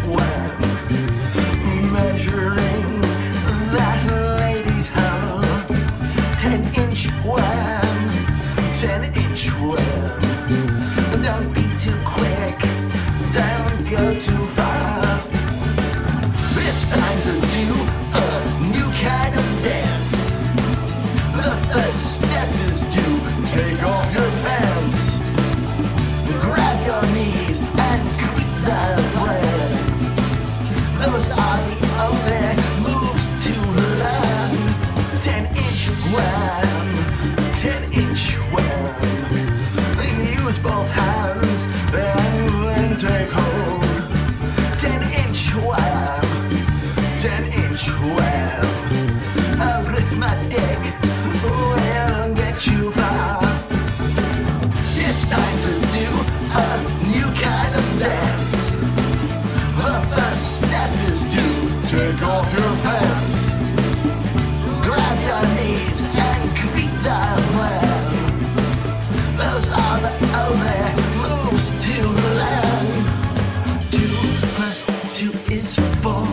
wham, measuring that lady's hand. 10-inch wham, 10-inch wham. Don't be too quick, don't go too far. It's time to do a new kind of dance. The first step is to take off your pants. Grab your knees and creep the bread. Those are the only moves to learn. 10-inch wham, 10-inch wham. Use both hands and then take hold. 10-inch wham, 10-inch wham. Arithmetic will get you far. It's time to do a new kind of dance. The first step is to take off your pants. Grab your knees and creep the plan. Those are the only moves to learn. 2 plus 2 is 4.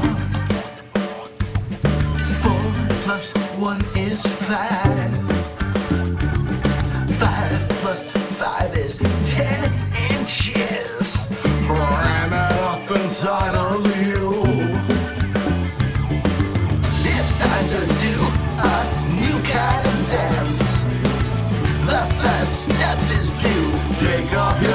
4 plus 1 is 5. 5 plus 5 is 10 inches. Ram it up inside of you. It's time to do a new kind of dance. The first step is to take off your